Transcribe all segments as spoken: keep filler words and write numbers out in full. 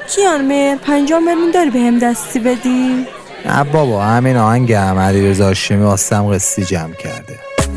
کیان پنجاه میلیون داری به هم دستی بدی؟ نه بابا، همین آهنگ علیرضا هاشمی واسم قسطی جمع کرده.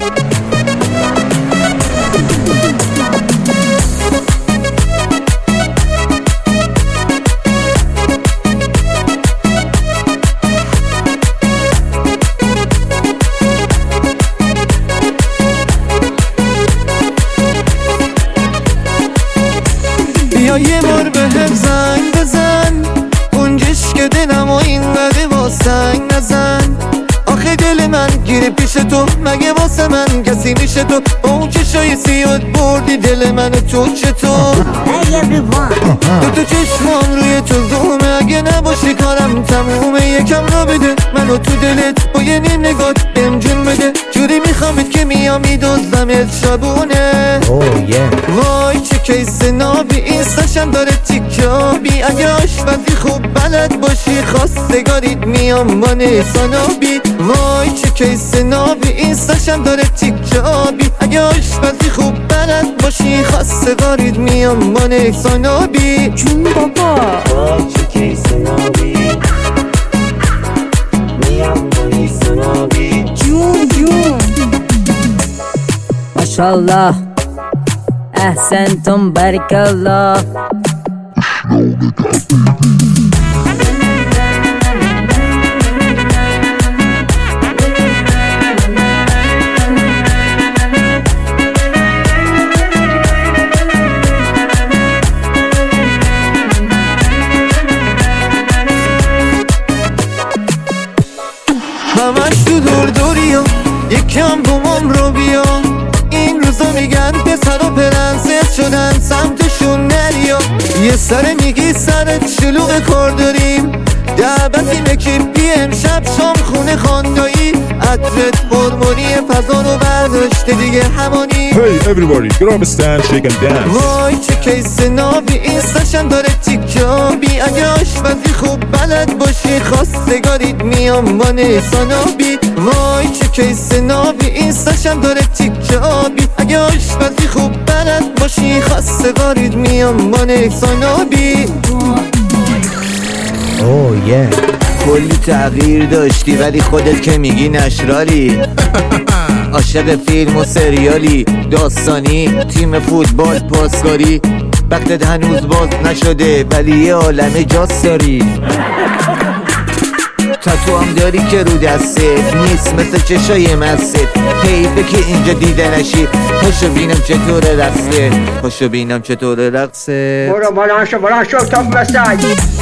بیا یه بار به هم زنگ بزن، اونجش که دلم و این قده با سنگ نزن. آخه دل من گیره پیش تو، مگه واسه من کسی میشه تو؟ با اون چشای سیاد بردی دل منو تو چطور؟ تو تو چشمان روی تو زومه، اگه نباشی کارم تمومه. یکم را بده منو تو دلت، با یه نیم نگات بهم جون بده. جوری میخوامت که میام میدوزمت شبونه. وای چه کیس نابی، اینستاشم داره تیکابی. اگه آشپزی خوب بلد باشی خواستگاریت میام با نیسانابی. وای چه کیس نابی، اینستاشم داره تیکابی. اگه آشپزی خوب بلد باشی خواستگاریت میام با نیسانابی. جون بابا. وای چه کیس نابی، میام با نیسانابی. جون جون ماشاءالله احسنتم بارک الله. همش تو دور دوری ها، یکم بومم رو بیا. این روزا میگن پسر و پرنسس شدن سمتشون نریا. یه سر میگی سرت شلوغ کار داریم، دعوتیمه که بی امشب شام خونه خاندایی. عطرت هورمونی فضا رو برداشته دیگه همانی. Hey everybody, get on the stand, shake and dance. وای چه کیس نابی، اینستاشم داره تیکابی. اگه آشپزی خوب بلد باشی خواستگاریت میام با نیسانابی. وای چه کیس نابی، اینستاشم داره تیکابی. اگه آشپزی خوب بلد باشی خواستگاریت میام با نیسانابی. اوه یه کلی تغییر داشتی ولی خودت که میگی نشرالی. عاشق فیلم و سریالی، داستانی، تیم فوتبال، پاسکاری. وقتت هنوز باز نشده ولی یه عالمه جاس داری. تاتو هم داری که رو دستت نیست مثل چشای مست. حیفه که اینجا دیده نشی. پاشو بینم چطور رقصه، پاشو بینم چطور رقصه. برو بلند شو بلند شو تا بسای.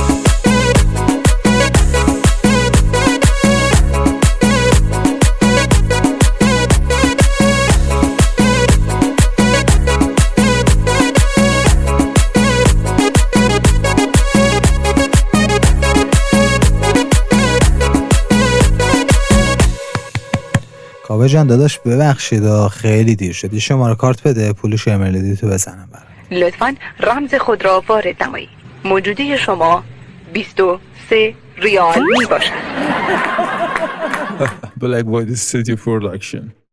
کاوه جان داداش ببخشید خیلی دیر شد. شماره کارت بده پولش امرلدی تو بزنم برام. لطفاً رمز خود را وارد نمایید. موجودی شما بیست و سه ریال می باشد. Black Boy, this is your production.